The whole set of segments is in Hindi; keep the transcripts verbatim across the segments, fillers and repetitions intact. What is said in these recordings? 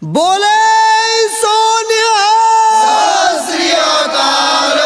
बोले सोनिया श्री अकाल।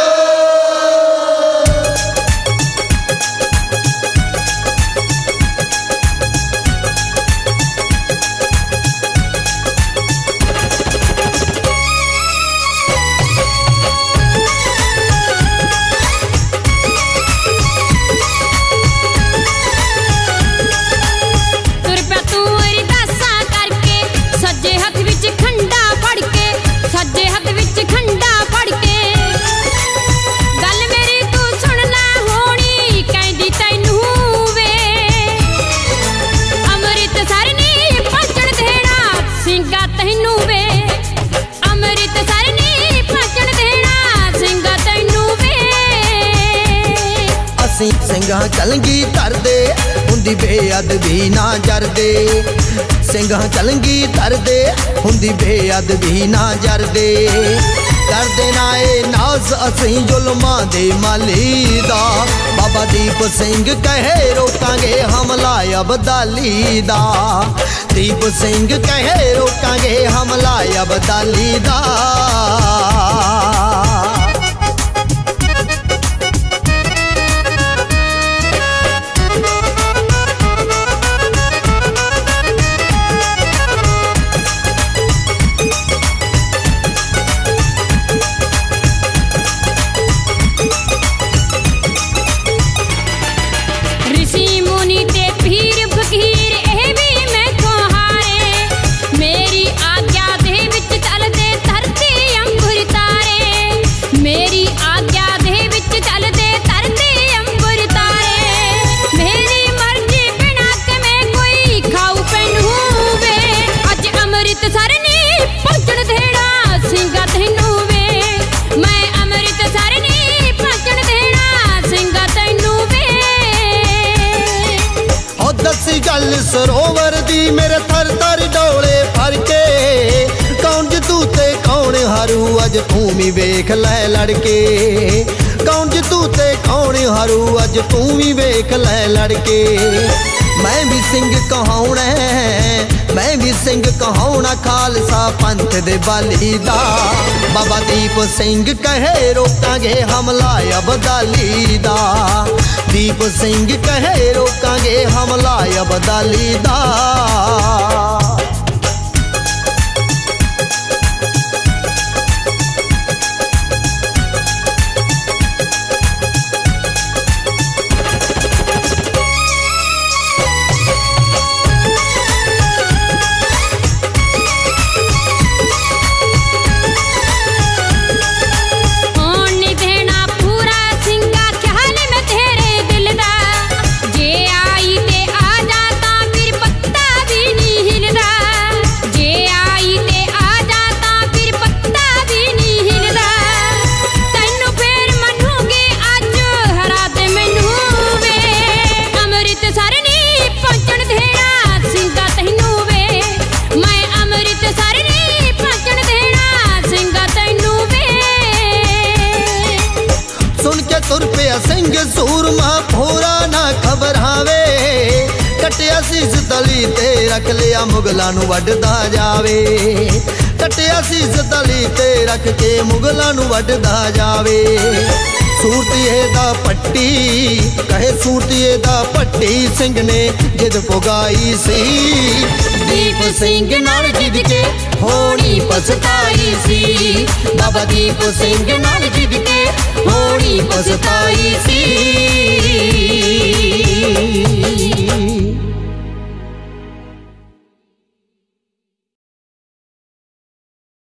ਸਿੰਘਾਂ ਚਲੰਗੀ ਧਰਦੇ ਹੁੰਦੀ ਬੇਅਦਬੀ ਨਾ ਜਰਦੇ। ਸਿੰਘਾਂ ਚਲੰਗੀ ਧਰਦੇ ਹੁੰਦੀ ਬੇਅਦਬੀ ਨਾ ਜਰਦੇ। ਕਰਦੇ ਨਾ ਇਹ ਨਾਜ਼ ਅਸੀਂ ਜ਼ੁਲਮਾਂ ਦੇ ਮਾਲੀ ਦਾ। ਬਾਬਾ ਦੀਪ ਸਿੰਘ ਕਹੇ ਰੋਕਾਂਗੇ ਹਮਲਾ ਅਬਦਾਲੀ ਦਾ। ਦੀਪ ਸਿੰਘ ਕਹੇ ਰੋਕਾਂਗੇ ਹਮਲਾ ਅਬਦਾਲੀ ਦਾ। गल सरोवर दी मेरे थर थर डोले फर के। कौन जितू ते कौन हरू अज तू भी वेख लै लड़के। कौन जितू ते कौन हरू अज तू भी वेख लै लड़के। मैं भी सिंह कहाउणा मैं भी सिंह कहाउणा खालसा पंथ दे बाली दा। बाबा दीप सिंह कहे रोकांगे हमला अबदाली दा। दीप सिंह कहे रोकांगे हमला अबदाली दा। सिंह सूरमा भोरा ना घबरावे। कटिया सीस तली ते रख लिया मुगलां नूं वड्डदा जावे। कटिया सीस तली ते रख के मुगलां नूं वड्डदा जावे। सूरतीए दा पट्टी कहे सूरतीए दा पट्टी सिंह ने जिद पुगाई सी। दीप सिंह नाल जिद के होनी पछताई सी। बाबा दीप सिंह नाल जिद के होनी पछताई सी।